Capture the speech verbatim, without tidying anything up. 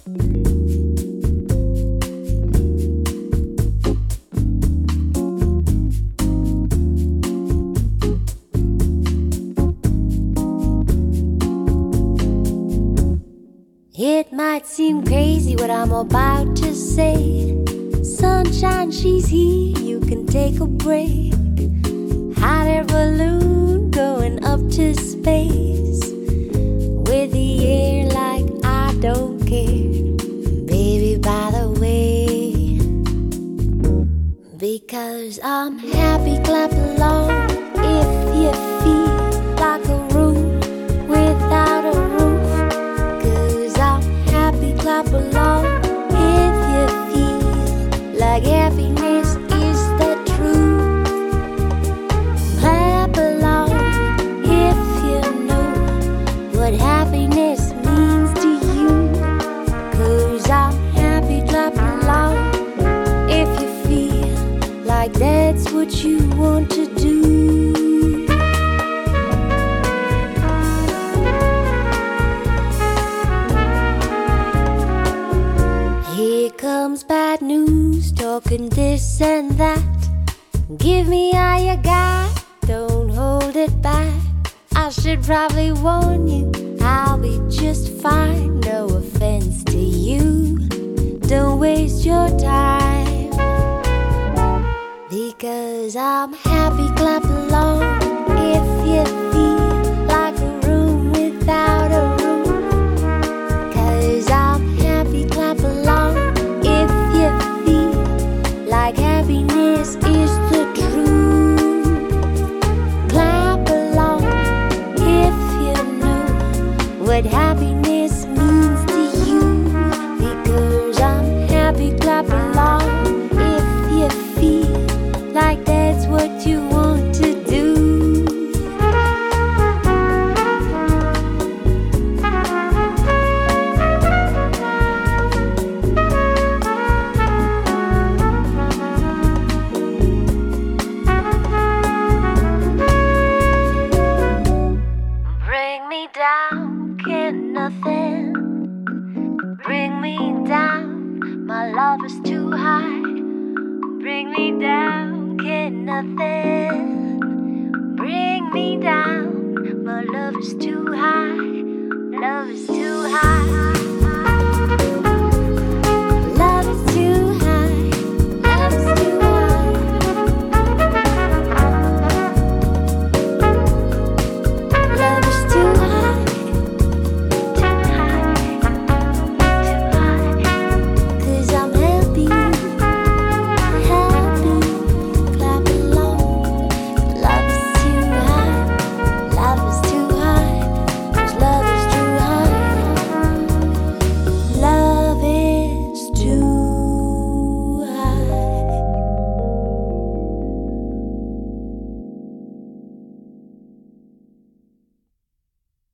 It might seem crazy what I'm about to say. Sunshine, she's here, you can take a break. Hot air balloon going up to space. With the air like I don't care. Baby, by the way, because I'm happy, clap along if you feel like a room without a roof. Clap along if you feel like happiness is the truth. Clap along if you know what happiness means to you. Cause I'm happy, clap along if you feel like that's what you want to do. Here comes bad news, talking this and that. Give me all you got, don't hold it back. I should probably warn you, I'll be just fine. No offense to you, don't waste your time. Because I'm happy, clap along if you feel like a room without a roof. Cause I'm happy, clap along if you feel like happiness is the truth. Clap along if you know what happiness means to you. Because I'm happy, clap along if you feel like that's what you want to do. Bring me down, can nothing bring me down. My love is too high. Bring me down, can nothing bring me down. My love is too high. Love is too